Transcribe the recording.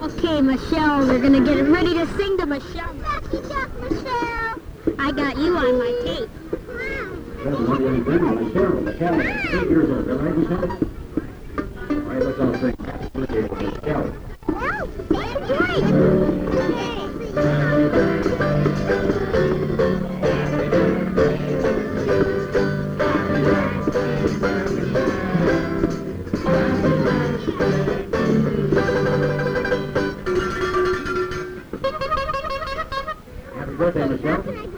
Okay, Michelle, we're gonna get ready to sing to Michelle. Ducky Duck, Michelle. I got you on my tape. That's one young girl, Michelle. Michelle, 8 years old. Right, Michelle? All right, let's all sing. Happy birthday to Michelle. Well, that's Happy birthday, Michelle.